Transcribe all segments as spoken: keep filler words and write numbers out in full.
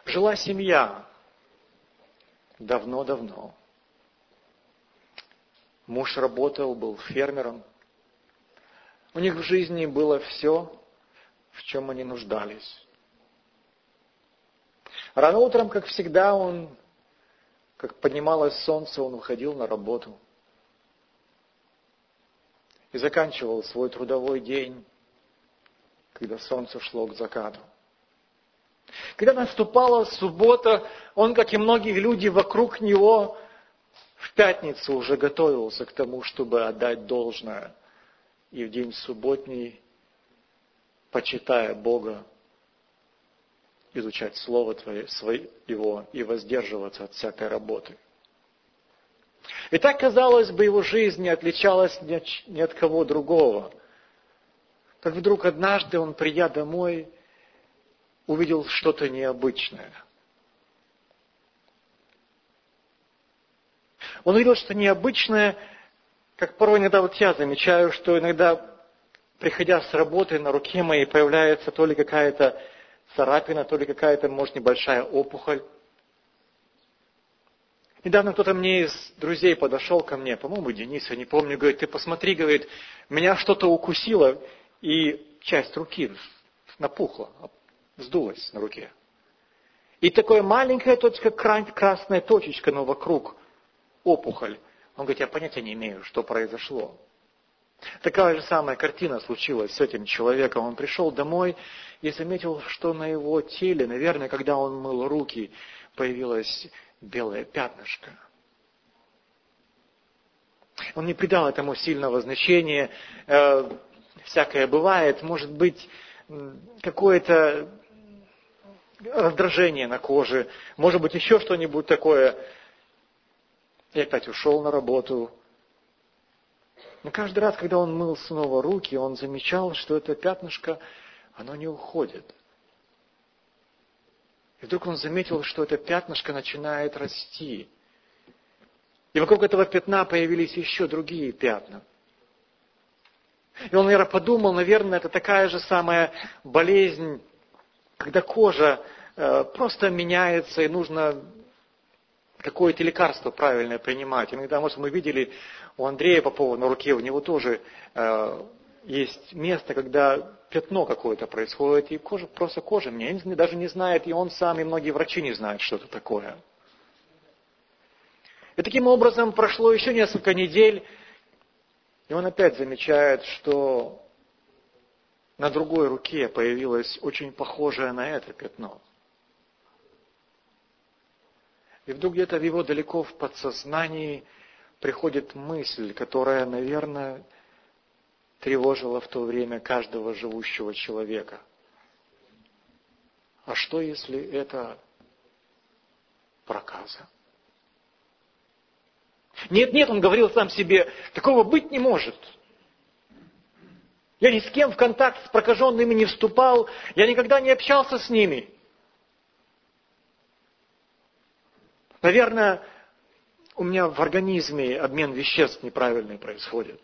Жила семья давно-давно. Муж работал, был фермером. У них в жизни было все, в чем они нуждались. Рано утром, как всегда, он, как поднималось солнце, он уходил на работу. И заканчивал свой трудовой день, когда солнце шло к закату. Когда наступала суббота, он, как и многие люди вокруг него, в пятницу уже готовился к тому, чтобы отдать должное. И в день субботний, почитая Бога, изучать Слово Твое, Его и воздерживаться от всякой работы. И так, казалось бы, его жизнь не отличалась ни от кого другого. Как вдруг однажды он, придя домой, увидел что-то необычное. Он увидел что-то необычное, как порой иногда вот я замечаю, что иногда, приходя с работы, на руке моей появляется то ли какая-то царапина, то ли какая-то, может, небольшая опухоль. Недавно кто-то мне из друзей подошел ко мне, по-моему, Денис, я не помню, говорит, ты посмотри, говорит, меня что-то укусило, и часть руки напухла, вздулась на руке. И такая маленькая точка, красная точечка, но вокруг опухоль. Он говорит, я понятия не имею, что произошло. Такая же самая картина случилась с этим человеком. Он пришел домой и заметил, что на его теле, наверное, когда он мыл руки, появилось белое пятнышко. Он не придал этому сильного значения. Э, всякое бывает. Может быть, какое-то раздражение на коже. Может быть, еще что-нибудь такое. И опять ушел на работу. Но каждый раз, когда он мыл снова руки, он замечал, что это пятнышко, оно не уходит. И вдруг он заметил, что это пятнышко начинает расти. И вокруг этого пятна появились еще другие пятна. И он, наверное, подумал, наверное, это такая же самая болезнь, когда кожа э, просто меняется, и нужно какое-то лекарство правильное принимать. Иногда, может, мы видели у Андрея Попова на руке, у него тоже э, есть место, когда пятно какое-то происходит, и кожа, просто кожа меняется, даже не знает, и он сам, и многие врачи не знают, что это такое. И таким образом прошло еще несколько недель, и он опять замечает, что на другой руке появилось очень похожее на это пятно. И вдруг где-то в его далеко в подсознании приходит мысль, которая, наверное, тревожила в то время каждого живущего человека. А что, если это проказа? Нет, нет, он говорил сам себе, такого быть не может. Я ни с кем в контакт с прокаженными не вступал, я никогда не общался с ними. Наверное, у меня в организме обмен веществ неправильный происходит.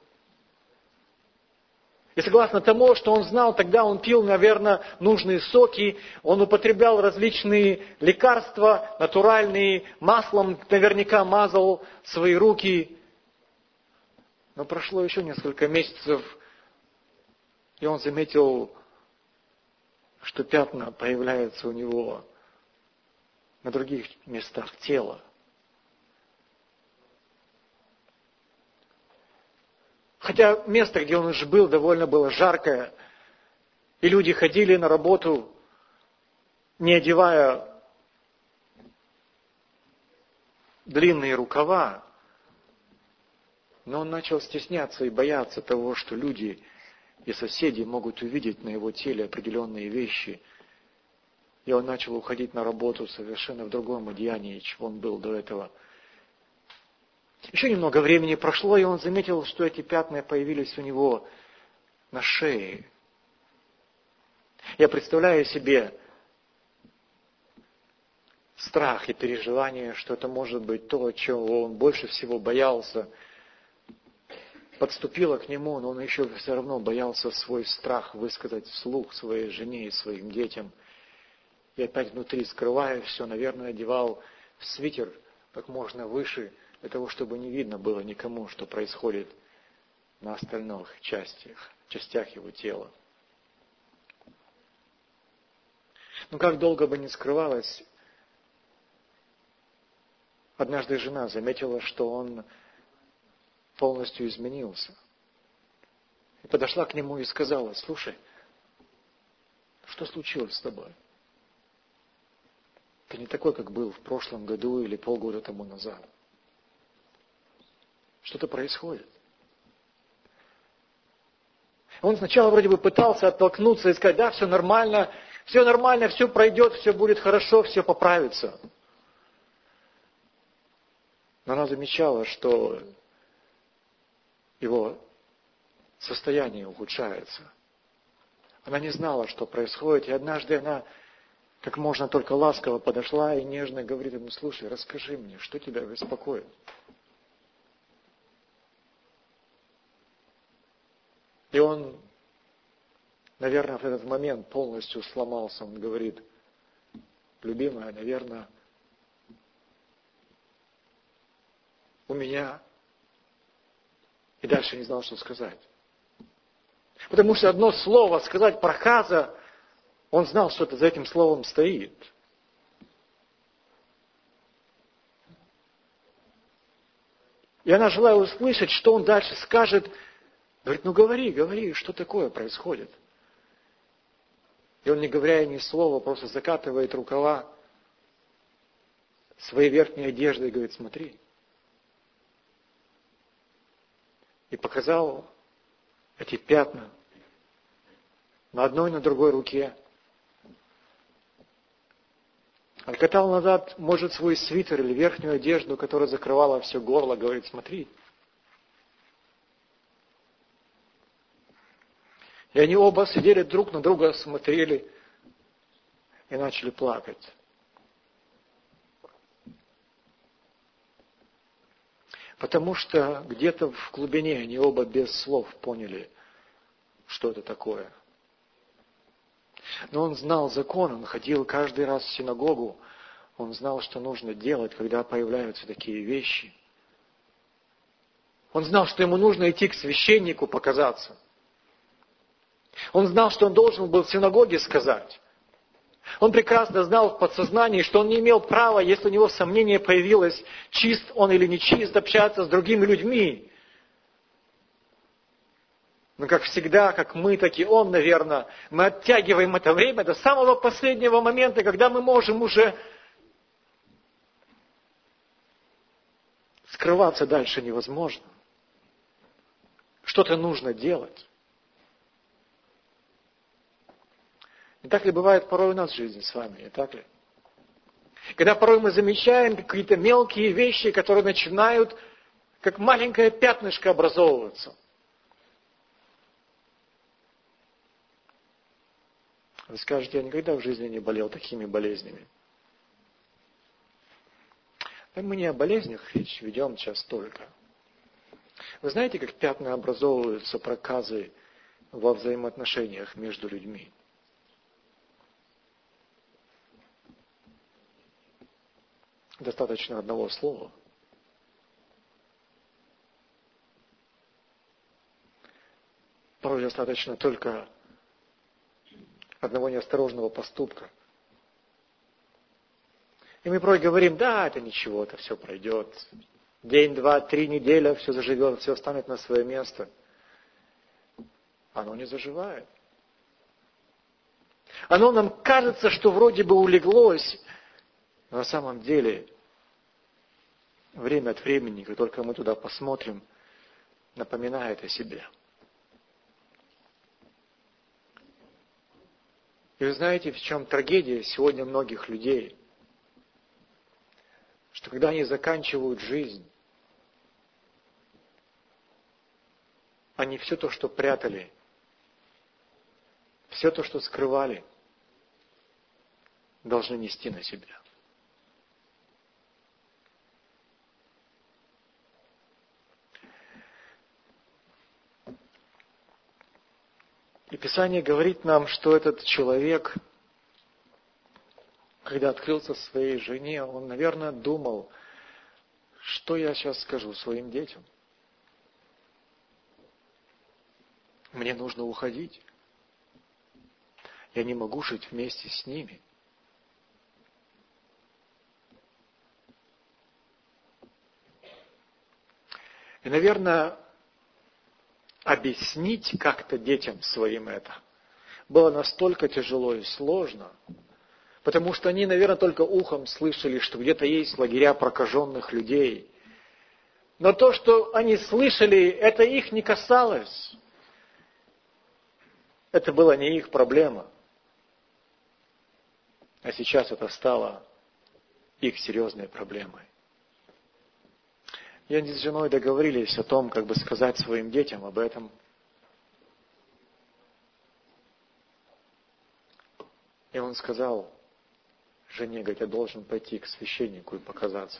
И согласно тому, что он знал, тогда он пил, наверное, нужные соки, он употреблял различные лекарства, натуральные, маслом наверняка мазал свои руки. Но прошло еще несколько месяцев, и он заметил, что пятна появляются у него на других местах тела. Хотя место, где он уже был, довольно было жаркое, и люди ходили на работу, не одевая длинные рукава, но он начал стесняться и бояться того, что люди и соседи могут увидеть на его теле определенные вещи. И он начал уходить на работу совершенно в другом одеянии, чем он был до этого. Еще немного времени прошло, и он заметил, что эти пятна появились у него на шее. Я представляю себе страх и переживание, что это может быть то, чего он больше всего боялся. Подступило к нему, но он еще все равно боялся свой страх высказать вслух своей жене и своим детям. И опять внутри, скрывая все, наверное, одевал свитер как можно выше, для того, чтобы не видно было никому, что происходит на остальных частях, частях его тела. Но как долго бы ни скрывалось, однажды жена заметила, что он полностью изменился. И подошла к нему и сказала: слушай, что случилось с тобой? Ты не такой, как был в прошлом году или полгода тому назад. Что-то происходит. Он сначала вроде бы пытался оттолкнуться и сказать: да, все нормально, все нормально, все пройдет, все будет хорошо, все поправится. Но она замечала, что его состояние ухудшается. Она не знала, что происходит, и однажды она как можно только ласково подошла и нежно говорит ему: слушай, расскажи мне, что тебя беспокоит? И он, наверное, в этот момент полностью сломался. Он говорит: любимая, наверное, у меня... И дальше не знал, что сказать. Потому что одно слово сказать проказа, он знал, что это за этим словом стоит. И она, желая услышать, что он дальше скажет, говорит: ну говори, говори, что такое происходит. И он, не говоря ей ни слова, просто закатывает рукава своей верхней одежды и говорит: смотри. И показал эти пятна на одной и на другой руке. Откатал назад, может, свой свитер или верхнюю одежду, которая закрывала все горло, говорит: смотри. И они оба сидели друг на друга, смотрели и начали плакать. Потому что где-то в глубине они оба без слов поняли, что это такое. Но он знал закон, он ходил каждый раз в синагогу, он знал, что нужно делать, когда появляются такие вещи. Он знал, что ему нужно идти к священнику показаться. Он знал, что он должен был в синагоге сказать. Он прекрасно знал в подсознании, что он не имел права, если у него сомнение появилось, чист он или не чист, общаться с другими людьми. Но как всегда, как мы, так и он, наверное, мы оттягиваем это время до самого последнего момента, когда мы можем уже скрываться дальше невозможно. Что-то нужно делать. Не так ли бывает порой у нас в жизни с вами, не так ли? Когда порой мы замечаем какие-то мелкие вещи, которые начинают как маленькое пятнышко образовываться. Вы скажете: я никогда в жизни не болел такими болезнями. Но мы не о болезнях речь ведем сейчас только. Вы знаете, как пятна образовываются, проказы во взаимоотношениях между людьми? Достаточно одного слова. Порой достаточно только одного неосторожного поступка. И мы порой говорим: да, это ничего, это все пройдет. День, два, три, неделя, все заживет, все встанет на свое место. Оно не заживает. Оно нам кажется, что вроде бы улеглось, но на самом деле время от времени, как только мы туда посмотрим, напоминает о себе. И вы знаете, в чем трагедия сегодня многих людей? Что когда они заканчивают жизнь, они все то, что прятали, все то, что скрывали, должны нести на себя. И Писание говорит нам, что этот человек когда открылся своей жене, он, наверное, думал, что я сейчас скажу своим детям. Мне нужно уходить. Я не могу жить вместе с ними. И, наверное, объяснить как-то детям своим это было настолько тяжело и сложно, потому что они, наверное, только ухом слышали, что где-то есть лагеря прокаженных людей. Но то, что они слышали, это их не касалось. Это была не их проблема. А сейчас это стало их серьезной проблемой. И они с женой договорились о том, как бы сказать своим детям об этом. И он сказал жене, говорит, я должен пойти к священнику и показаться.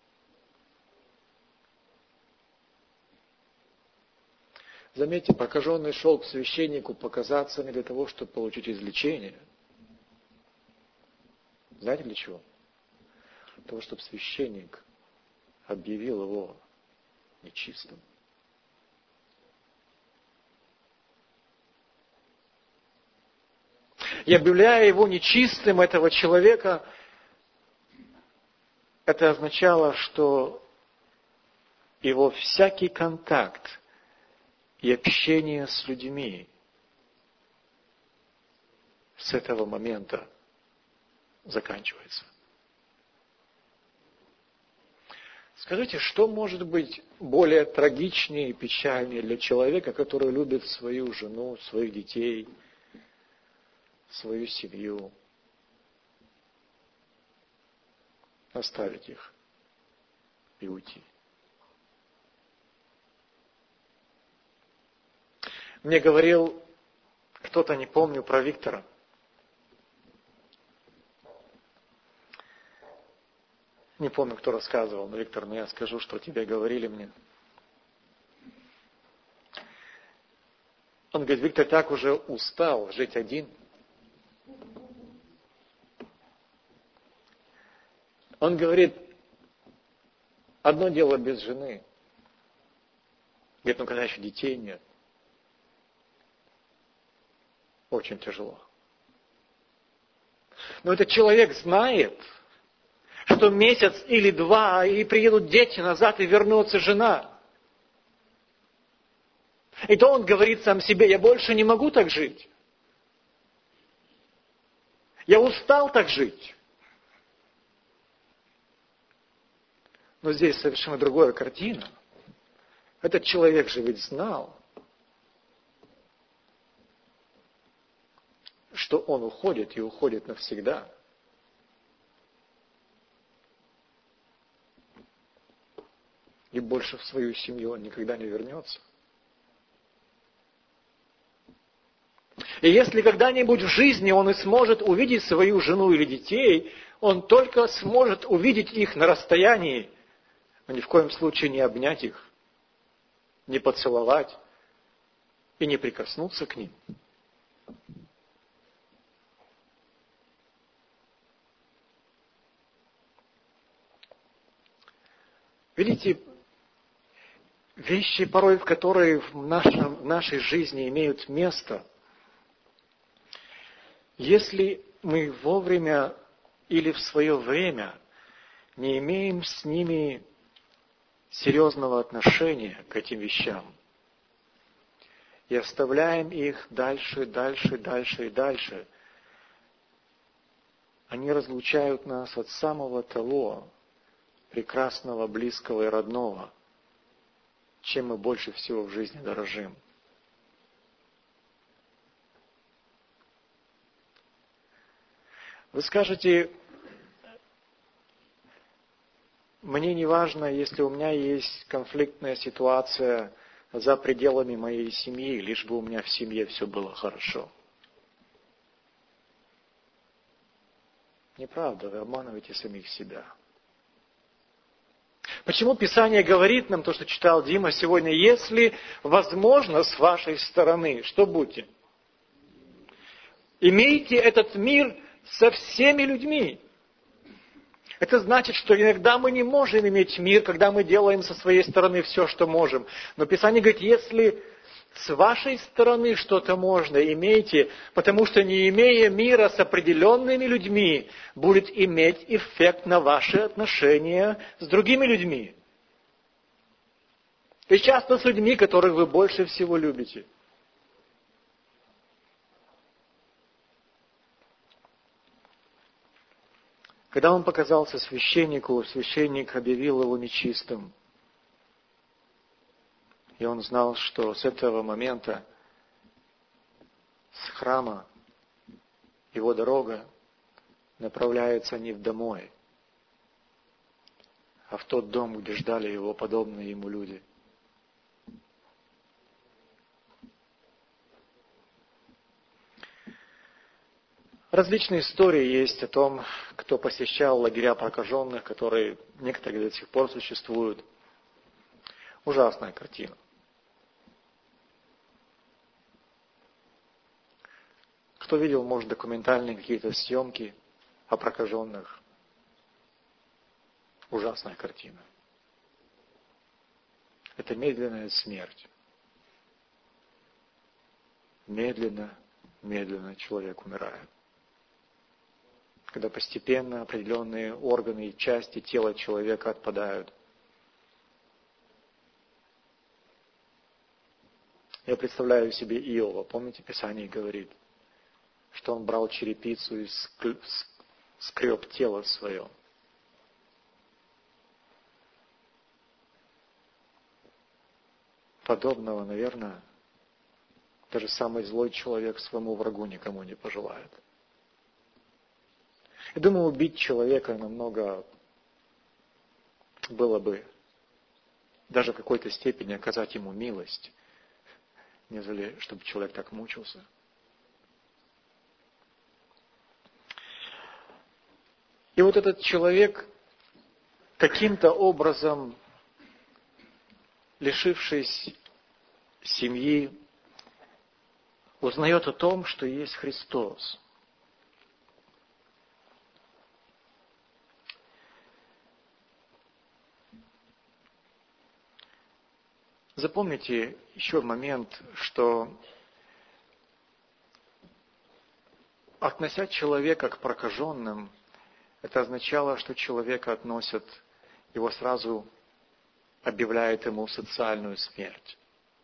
Заметьте, прокаженный шел к священнику показаться не для того, чтобы получить излечение. Знаете для чего? Для того, чтобы священник объявил его нечистым. И объявляя его нечистым, этого человека, это означало, что его всякий контакт и общение с людьми с этого момента заканчивается. Скажите, что может быть более трагичнее и печальнее для человека, который любит свою жену, своих детей, свою семью, оставить их и уйти? Мне говорил кто-то, не помню, про Виктора. Не помню, кто рассказывал, но, Виктор, ну я скажу, что тебе говорили мне. Он говорит, Виктор так уже устал жить один. Он говорит, одно дело без жены. Говорит, ну когда еще детей нет. Очень тяжело. Но этот человек знает, что месяц или два, и приедут дети назад, и вернется жена. И то он говорит сам себе, я больше не могу так жить. Я устал так жить. Но здесь совершенно другая картина. Этот человек же ведь знал, что он уходит и уходит навсегда. И больше в свою семью он никогда не вернется. И если когда-нибудь в жизни он и сможет увидеть свою жену или детей, он только сможет увидеть их на расстоянии, но ни в коем случае не обнять их, не поцеловать и не прикоснуться к ним. Видите, вещи, порой, в которые в, нашем, в нашей жизни имеют место, если мы вовремя или в свое время не имеем с ними серьезного отношения к этим вещам и оставляем их дальше, дальше, дальше и дальше, они разлучают нас от самого того прекрасного, близкого и родного, чем мы больше всего в жизни дорожим. Вы скажете, мне не важно, если у меня есть конфликтная ситуация за пределами моей семьи, лишь бы у меня в семье все было хорошо. Неправда, вы обманываете самих себя. Почему Писание говорит нам, то, что читал Дима сегодня, если возможно с вашей стороны, что будьте? Имейте этот мир со всеми людьми. Это значит, что иногда мы не можем иметь мир, когда мы делаем со своей стороны все, что можем. Но Писание говорит, если с вашей стороны что-то можно, имейте, потому что не имея мира с определенными людьми, будет иметь эффект на ваши отношения с другими людьми. И часто с людьми, которых вы больше всего любите. Когда он показался священнику, священник объявил его нечистым. И он знал, что с этого момента, с храма, его дорога направляется не в домой, а в тот дом, где ждали его подобные ему люди. Различные истории есть о том, кто посещал лагеря прокаженных, которые некоторые до сих пор существуют. Ужасная картина. Кто видел, может, документальные какие-то съемки о прокаженных? Ужасная картина. Это медленная смерть. Медленно, медленно человек умирает. Когда постепенно определенные органы и части тела человека отпадают. Я представляю себе Иова. Помните, Писание говорит, что он брал черепицу и скреб тело свое. Подобного, наверное, даже самый злой человек своему врагу никому не пожелает. Я думаю, убить человека намного было бы, даже в какой-то степени оказать ему милость, нежели чтобы человек так мучился. И вот этот человек, каким-то образом, лишившись семьи, узнает о том, что есть Христос. Запомните еще момент, что относя человека к прокаженным, это означало, что человека относят, его сразу объявляют ему социальную смерть.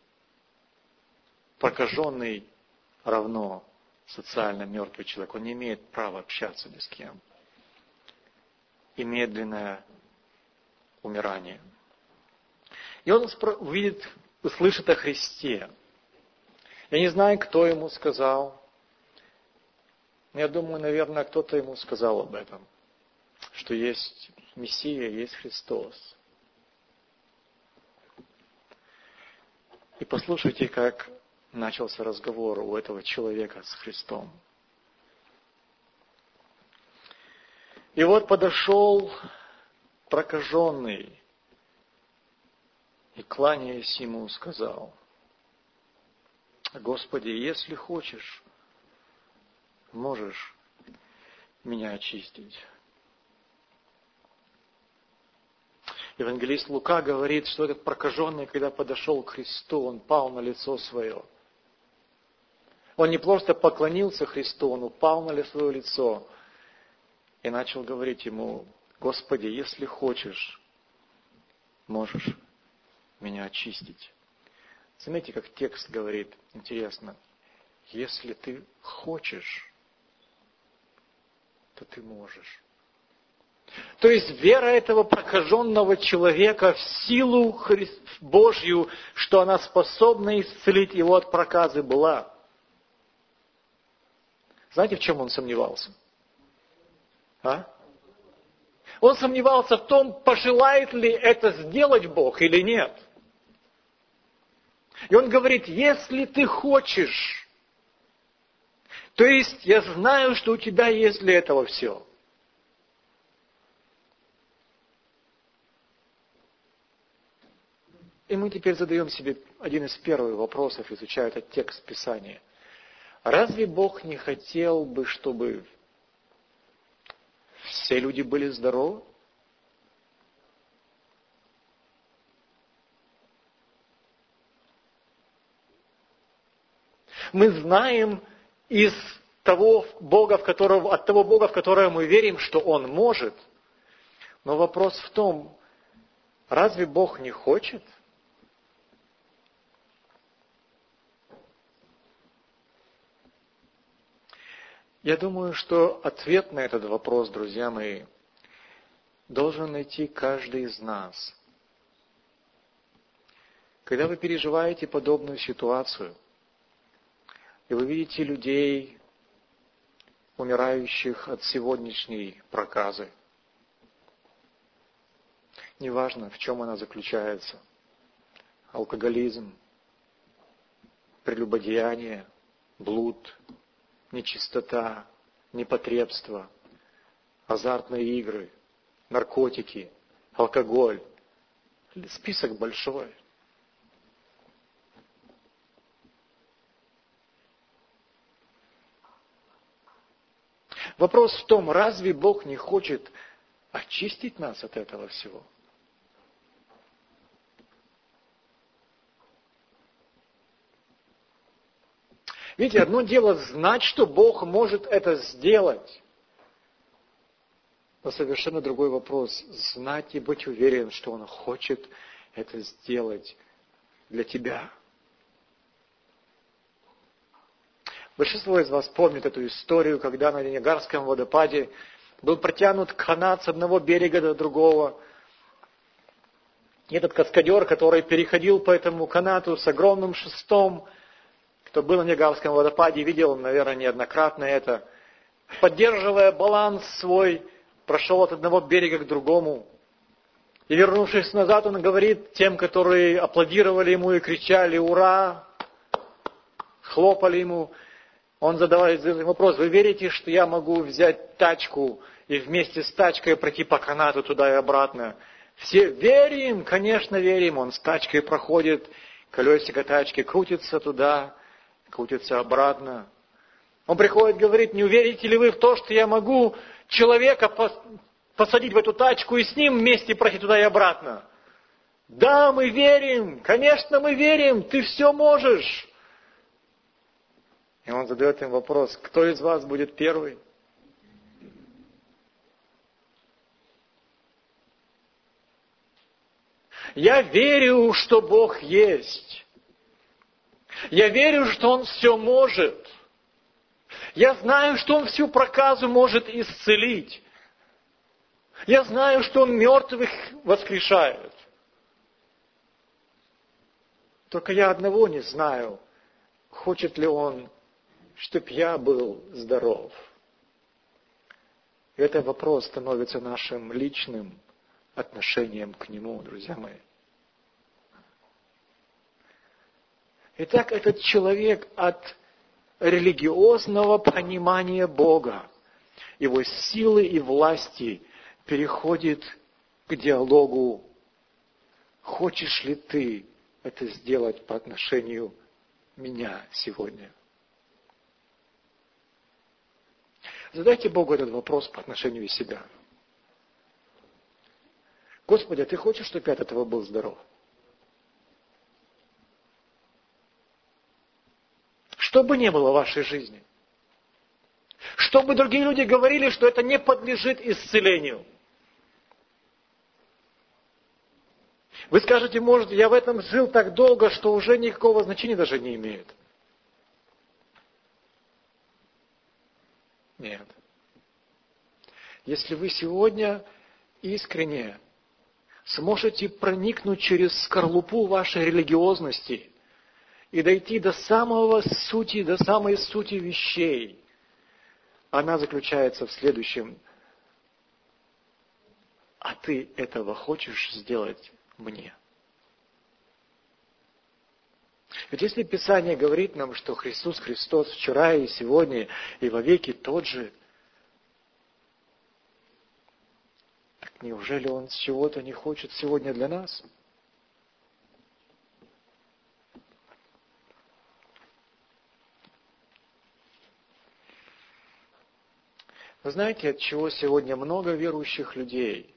Прокаженный равно социально мертвый человек. Он не имеет права общаться ни с кем. И медленное умирание. И он увидит, услышит о Христе. Я не знаю, кто ему сказал. Но я думаю, наверное, кто-то ему сказал об этом. Что есть Мессия, есть Христос. И послушайте, как начался разговор у этого человека с Христом. И вот подошел прокаженный и, кланяясь ему, сказал: Господи, если хочешь, можешь меня очистить. Евангелист Лука говорит, что этот прокаженный, когда подошел к Христу, он пал на лицо свое. Он не просто поклонился Христу, он упал на свое лицо и начал говорить ему: Господи, если хочешь, можешь меня очистить. Заметьте, как текст говорит, интересно, если ты хочешь, то ты можешь. То есть вера этого прокаженного человека в силу Божью, что она способна исцелить его от проказы, была. Знаете, в чем он сомневался? А? Он сомневался в том, пожелает ли это сделать Бог или нет. И он говорит: если ты хочешь, то есть я знаю, что у тебя есть для этого все. И мы теперь задаем себе один из первых вопросов, изучая этот текст Писания. Разве Бог не хотел бы, чтобы все люди были здоровы? Мы знаем из того Бога, в которого, от того Бога, в которого мы верим, что Он может. Но вопрос в том, разве Бог не хочет? Я думаю, что ответ на этот вопрос, друзья мои, должен найти каждый из нас. Когда вы переживаете подобную ситуацию, и вы видите людей, умирающих от сегодняшней проказы, неважно, в чем она заключается, алкоголизм, прелюбодеяние, блуд, нечистота, непотребство, азартные игры, наркотики, алкоголь. Список большой. Вопрос в том, разве Бог не хочет очистить нас от этого всего? Видите, одно дело знать, что Бог может это сделать. Но совершенно другой вопрос – знать и быть уверен, что Он хочет это сделать для тебя. Большинство из вас помнит эту историю, когда на Ниагарском водопаде был протянут канат с одного берега до другого. И этот каскадер, который переходил по этому канату с огромным шестом, кто был на Ниагарском водопаде, видел, наверное, неоднократно это, поддерживая баланс свой, прошел от одного берега к другому. И вернувшись назад, он говорит тем, которые аплодировали ему и кричали «Ура!», хлопали ему, он задавает вопрос: вы верите, что я могу взять тачку и вместе с тачкой пройти по канату туда и обратно? Все верим, конечно верим. Он с тачкой проходит, колесико тачки крутится туда, крутится обратно. Он приходит, говорит: не верите ли вы в то, что я могу человека посадить в эту тачку и с ним вместе пройти туда и обратно? Да, мы верим, конечно мы верим, ты все можешь. И он задает им вопрос: кто из вас будет первый? Я верю, что Бог есть. Я верю, что Он все может. Я знаю, что Он всю проказу может исцелить. Я знаю, что Он мертвых воскрешает. Только я одного не знаю, хочет ли Он, чтоб я был здоров. И этот вопрос становится нашим личным отношением к Нему, друзья мои. Итак, этот человек от религиозного понимания Бога, Его силы и власти переходит к диалогу: хочешь ли ты это сделать по отношению меня сегодня? Задайте Богу этот вопрос по отношению себя. Господи, а Ты хочешь, чтобы я от этого был здоров? Что бы ни было в вашей жизни, что бы другие люди говорили, что это не подлежит исцелению. Вы скажете: может, я в этом жил так долго, что уже никакого значения даже не имеет. Нет. Если вы сегодня искренне сможете проникнуть через скорлупу вашей религиозности и дойти до самого сути, до самой сути вещей, она заключается в следующем: а ты этого хочешь сделать мне? Ведь если Писание говорит нам, что Иисус Христос вчера и сегодня и вовеки тот же, так неужели Он чего-то не хочет сегодня для нас? Вы знаете, от чего сегодня много верующих людей,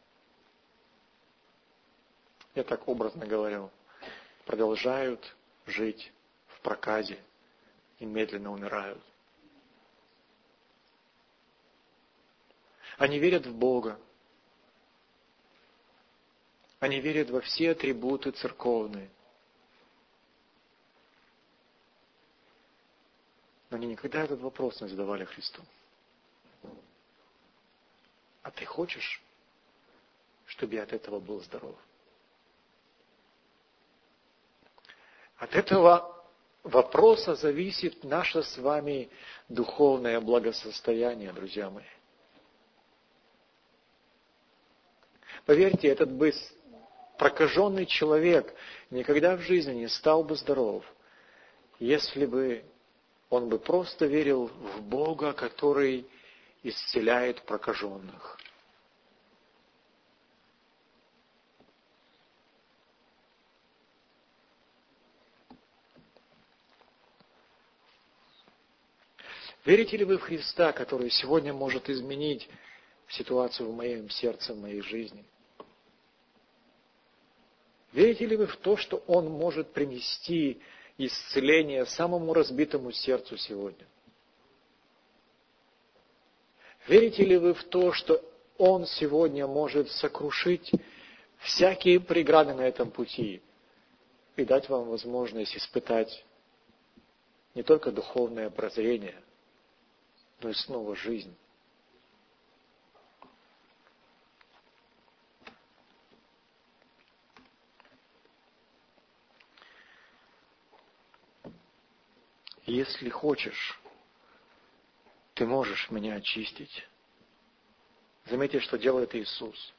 я так образно говорю, продолжают жить в проказе и медленно умирают? Они верят в Бога. Они верят во все атрибуты церковные. Но они никогда этот вопрос не задавали Христу. А ты хочешь, чтобы я от этого был здоров? От этого вопроса зависит наше с вами духовное благосостояние, друзья мои. Поверьте, этот бы прокаженный человек никогда в жизни не стал бы здоров, если бы он бы просто верил в Бога, который исцеляет прокаженных. Верите ли вы в Христа, который сегодня может изменить ситуацию в моем сердце, в моей жизни? Верите ли вы в то, что Он может принести исцеление самому разбитому сердцу сегодня? Верите ли вы в то, что Он сегодня может сокрушить всякие преграды на этом пути и дать вам возможность испытать не только духовное прозрение, но и снова жизнь? Если хочешь, ты можешь меня очистить. Заметьте, что делает Иисус.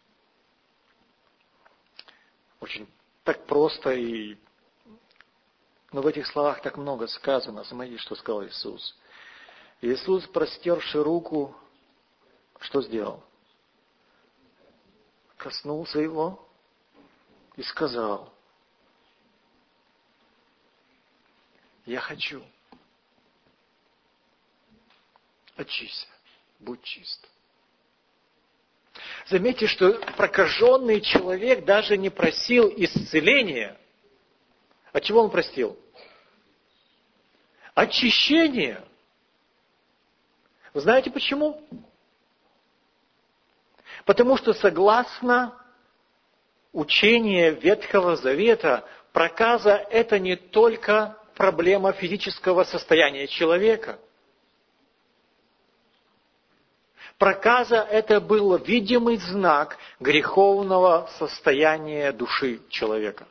Очень так просто, и... но в этих словах так много сказано. Заметьте, что сказал Иисус. Иисус, простерши руку, что сделал? Коснулся его и сказал: я хочу. Очисься, будь чист. Заметьте, что прокаженный человек даже не просил исцеления. А чего он просил? Очищение. Вы знаете почему? Потому что согласно учению Ветхого Завета, проказа – это не только проблема физического состояния человека. Проказа – это был видимый знак греховного состояния души человека.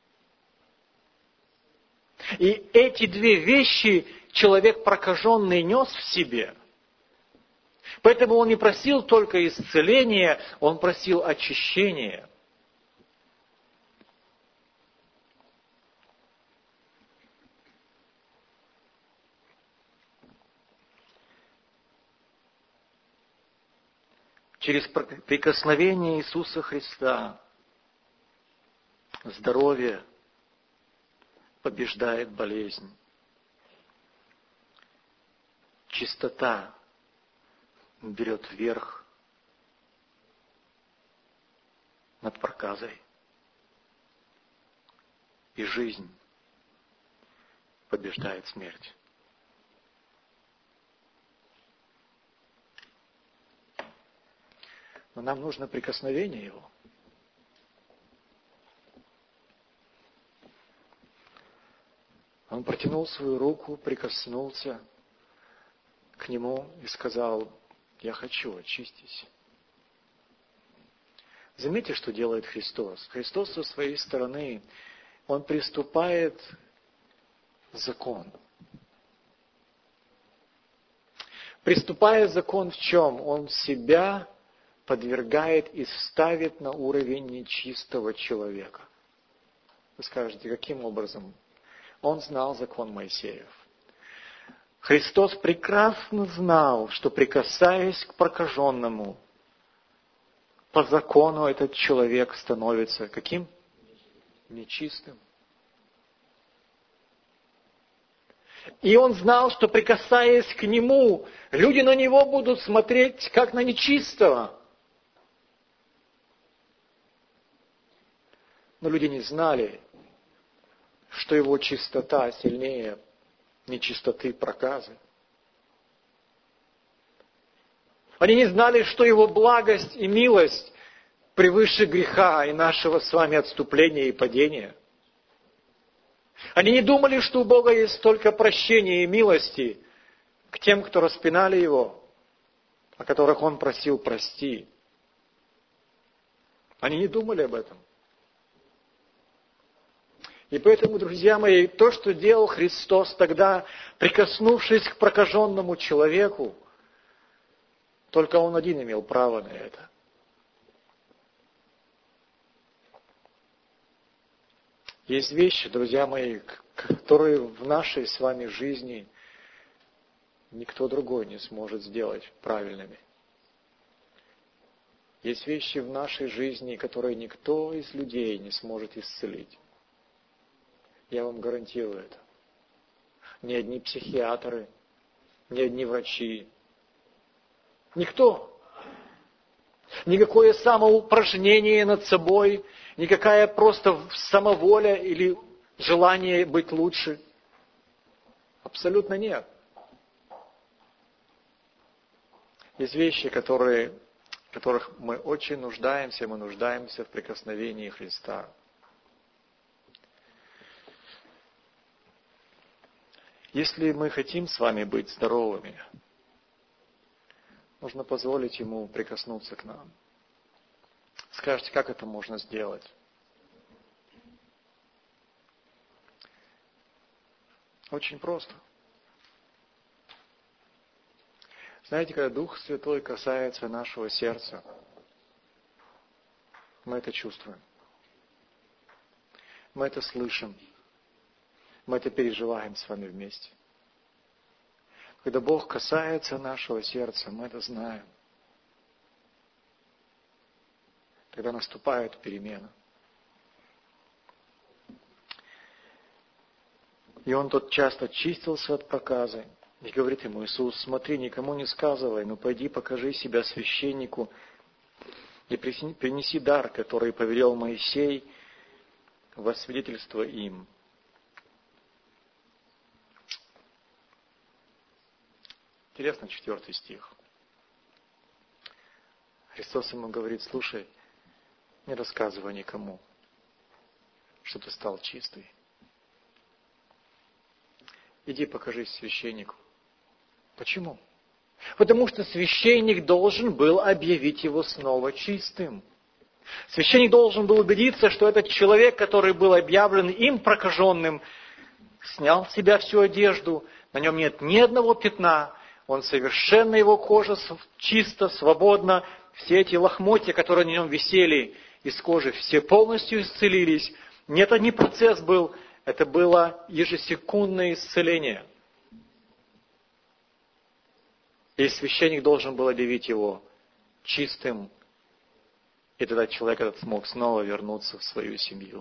И эти две вещи человек прокаженный нес в себе. Поэтому он не просил только исцеления, он просил очищения. Через прикосновение Иисуса Христа здоровье побеждает болезнь. Чистота берет верх над проказой. И жизнь побеждает смерть. Но нам нужно прикосновение Его. Он протянул свою руку, прикоснулся к Нему и сказал: я хочу, очистись. Заметьте, что делает Христос. Христос со своей стороны, Он приступает закон. Приступая закон в чем? Он себя подвергает и ставит на уровень нечистого человека. Вы скажете, каким образом? Он знал закон Моисеев. Христос прекрасно знал, что прикасаясь к прокаженному, по закону этот человек становится каким? Нечистым. И он знал, что, прикасаясь к нему, люди на него будут смотреть, как на нечистого. Но люди не знали, что его чистота сильнее нечистоты проказы. Они не знали, что его благость и милость превыше греха и нашего с вами отступления и падения. Они не думали, что у Бога есть только прощение и милости к тем, кто распинали Его, о которых Он просил прости. Они не думали об этом. И поэтому, друзья мои, то, что делал Христос тогда, прикоснувшись к прокаженному человеку, только Он один имел право на это. Есть вещи, друзья мои, которые в нашей с вами жизни никто другой не сможет сделать правильными. Есть вещи в нашей жизни, которые никто из людей не сможет исцелить. Я вам гарантирую это. Ни одни психиатры, ни одни врачи. Никто. Никакое самоупражнение над собой, никакая просто самоволя или желание быть лучше. Абсолютно нет. Есть вещи, которые, в которых мы очень нуждаемся, мы нуждаемся в прикосновении Христа. Если мы хотим с вами быть здоровыми, нужно позволить Ему прикоснуться к нам. Скажете, как это можно сделать? Очень просто. Знаете, когда Дух Святой касается нашего сердца, мы это чувствуем. Мы это слышим. Мы это переживаем с вами вместе. Когда Бог касается нашего сердца, мы это знаем. Тогда наступает перемена. И он тот часто чистился от проказы. И говорит ему Иисус: смотри, никому не сказывай, но пойди покажи себя священнику и принеси дар, который повелел Моисей, во свидетельство им. Интересно, четвертый стих. Христос ему говорит: слушай, не рассказывай никому, что ты стал чистый. Иди покажись священнику. Почему? Потому что священник должен был объявить его снова чистым. Священник должен был убедиться, что этот человек, который был объявлен им прокаженным, снял с себя всю одежду, на нем нет ни одного пятна, он совершенно, его кожа чисто, свободна, все эти лохмотья, которые на нем висели из кожи, все полностью исцелились. Не это не процесс был, это было ежесекундное исцеление. И священник должен был объявить его чистым, и тогда человек этот смог снова вернуться в свою семью.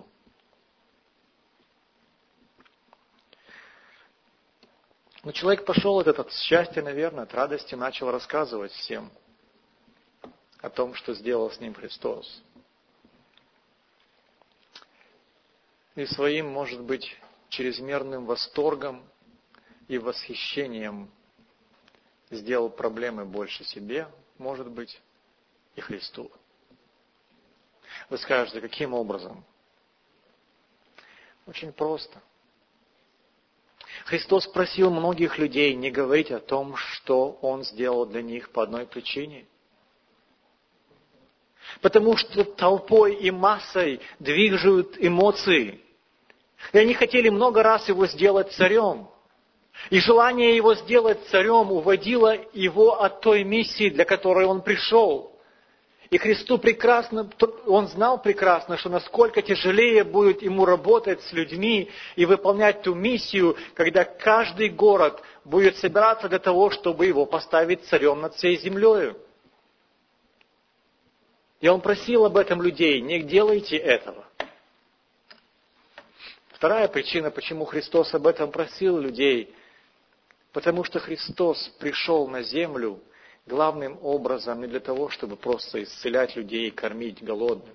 Но человек пошел этот от счастья, наверное, от радости, начал рассказывать всем о том, что сделал с ним Христос. И своим, может быть, чрезмерным восторгом и восхищением сделал проблемы больше себе, может быть, и Христу. Вы скажете, каким образом? Очень просто. Христос просил многих людей не говорить о том, что Он сделал для них по одной причине. Потому что толпой и массой движут эмоции. И они хотели много раз Его сделать царем. И желание Его сделать царем уводило Его от той миссии, для которой Он пришел. И Христу прекрасно, Он знал прекрасно, что насколько тяжелее будет Ему работать с людьми и выполнять ту миссию, когда каждый город будет собираться для того, чтобы Его поставить царем над всей землей. И Он просил об этом людей: не делайте этого. Вторая причина, почему Христос об этом просил людей, Потому что Христос пришел на землю главным образом не для того, чтобы просто исцелять людей и кормить голодных.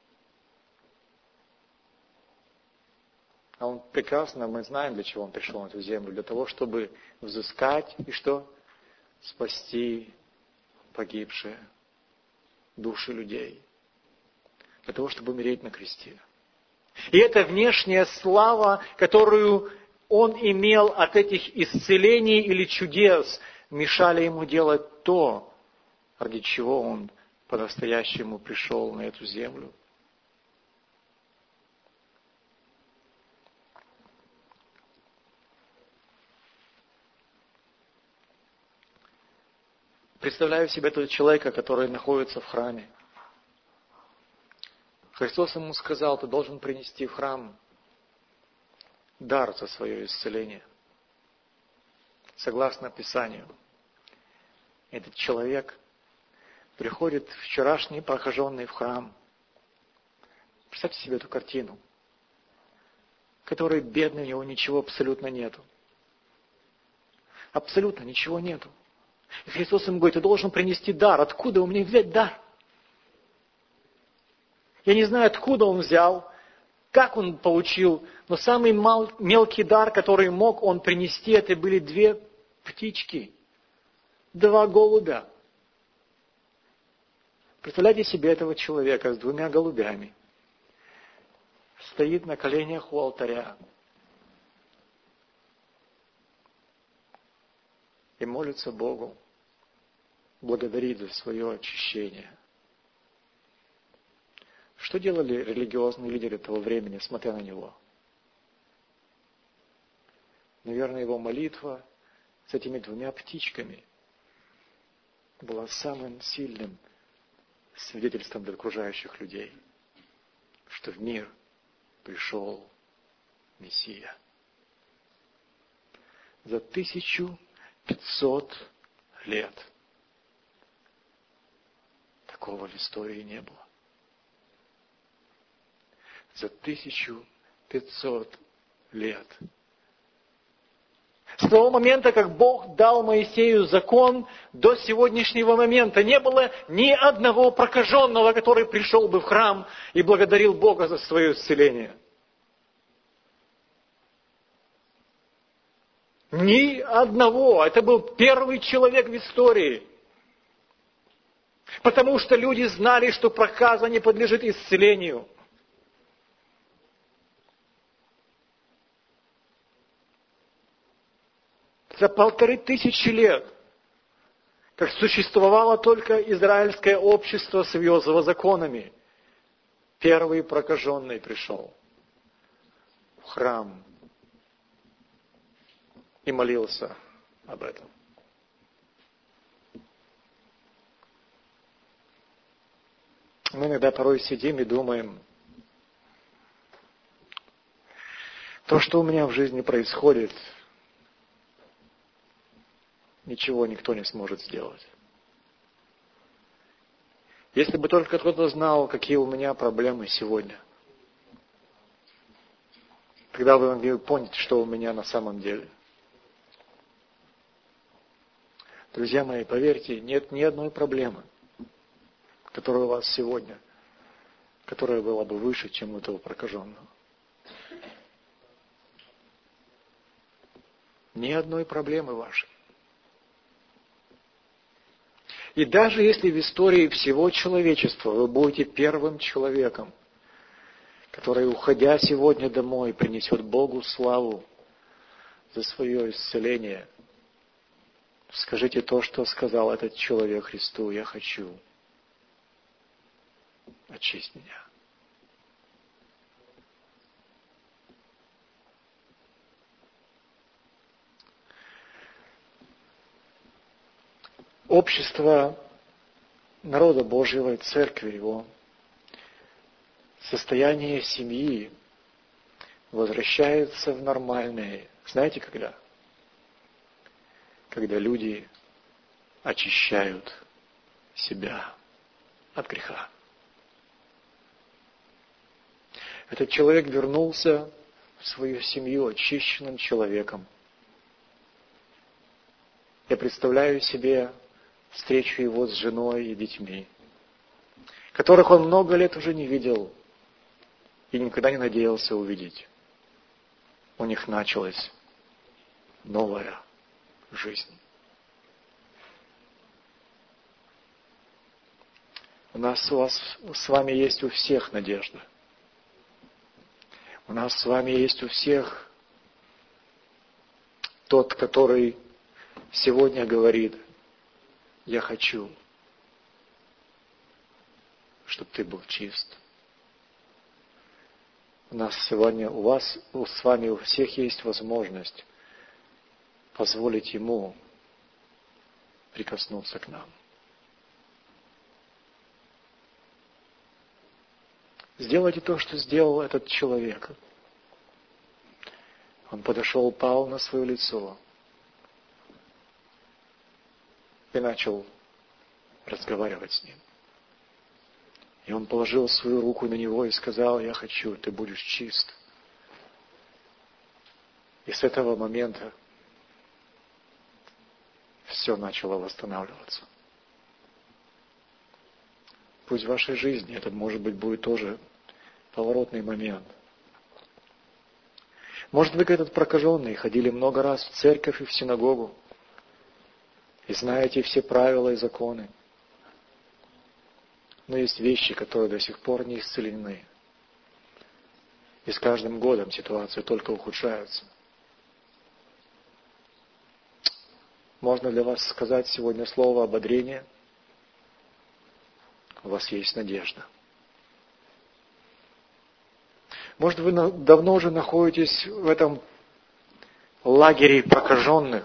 А Он прекрасно, мы знаем, для чего Он пришел на эту землю. Для того, чтобы взыскать и что? Спасти погибшие души людей. Для того, чтобы умереть на кресте. И эта внешняя слава, которую Он имел от этих исцелений или чудес, мешали Ему делать то, ради чего Он по-настоящему пришел на эту землю. Представляю себе этого человека, который находится в храме. Христос ему сказал: ты должен принести в храм дар за свое исцеление. Согласно Писанию, этот человек приходит вчерашний прохоженный в храм. Представьте себе эту картину. Который бедный, у него ничего абсолютно нету. Абсолютно ничего нету. И Христос ему говорит: ты должен принести дар. Откуда у меня взять дар? Я не знаю, откуда он взял, как он получил, но самый мал, мелкий дар, который мог он принести, это были две птички, два голубя. Представляете себе этого человека с двумя голубями. Стоит на коленях у алтаря и молится Богу, благодарит за свое очищение. Что делали религиозные лидеры того времени, смотря на него? Наверное, его молитва с этими двумя птичками была самым сильным свидетельством для окружающих людей, что в мир пришел Мессия. За тысячу пятьсот лет такого в истории не было. За тысячу пятьсот лет. С того момента, как Бог дал Моисею закон, до сегодняшнего момента не было ни одного прокаженного, который пришел бы в храм и благодарил Бога за свое исцеление. Ни одного. Это был первый человек в истории. Потому что люди знали, что проказа не подлежит исцелению. За полторы тысячи лет, как существовало только израильское общество с его законами, первый прокаженный пришел в храм и молился об этом. Мы иногда порой сидим и думаем, то, что у меня в жизни происходит, ничего никто не сможет сделать. Если бы только кто-то знал, какие у меня проблемы сегодня, тогда вы могли бы понять, что у меня на самом деле. Друзья мои, поверьте, нет ни одной проблемы, которая у вас сегодня, которая была бы выше, чем у этого прокаженного. Ни одной проблемы вашей. И даже если в истории всего человечества вы будете первым человеком, который, уходя сегодня домой, принесет Богу славу за свое исцеление, скажите то, что сказал этот человек Христу: я хочу, очисть меня. Общество народа Божьего и церкви его, состояние семьи возвращается в нормальное. Знаете, когда? Когда люди очищают себя от греха. Этот человек вернулся в свою семью очищенным человеком. Я представляю себе встречу его с женой и детьми, которых он много лет уже не видел и никогда не надеялся увидеть. У них началась новая жизнь. У нас у вас с вами есть у всех надежда. У нас с вами есть у всех тот, который сегодня говорит: я хочу, чтобы ты был чист. У нас сегодня, у вас, с вами у всех есть возможность позволить Ему прикоснуться к нам. Сделайте то, что сделал этот человек. Он подошел, упал на свое лицо и начал разговаривать с ним. И он положил свою руку на него и сказал: я хочу, ты будешь чист. И с этого момента все начало восстанавливаться. Пусть в вашей жизни это, может быть, будет тоже поворотный момент. Может, вы, как этот прокаженный, ходили много раз в церковь и в синагогу, и знаете все правила и законы. Но есть вещи, которые до сих пор не исцелены. И с каждым годом ситуация только ухудшается. Можно для вас сказать сегодня слово ободрения? У вас есть надежда. Может, вы давно уже находитесь в этом лагере прокаженных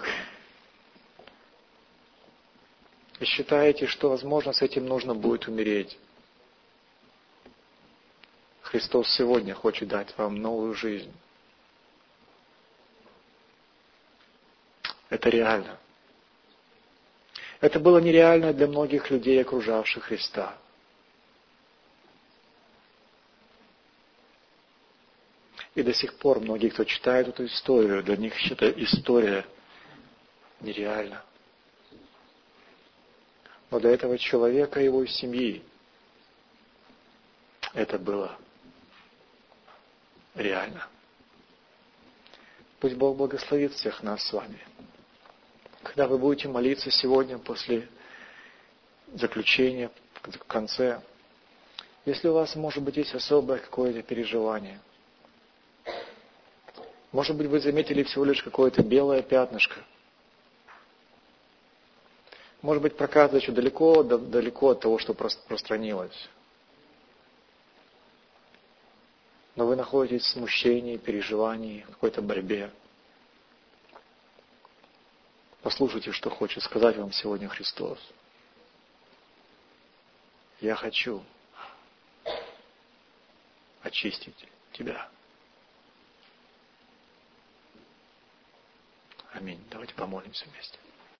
и считаете, что, возможно, с этим нужно будет умереть. Христос сегодня хочет дать вам новую жизнь. Это реально. Это было нереально для многих людей, окружавших Христа. И до сих пор многие, кто читает эту историю, для них эта история нереальна. Но для этого человека и его семьи это было реально. Пусть Бог благословит всех нас с вами. Когда вы будете молиться сегодня после заключения, в конце, если у вас, может быть, есть особое какое-то переживание, может быть, вы заметили всего лишь какое-то белое пятнышко, может быть, проказа еще далеко, далеко от того, что распространилось. Но вы находитесь в смущении, переживании, в какой-то борьбе. Послушайте, что хочет сказать вам сегодня Христос. Я хочу очистить тебя. Аминь. Давайте помолимся вместе.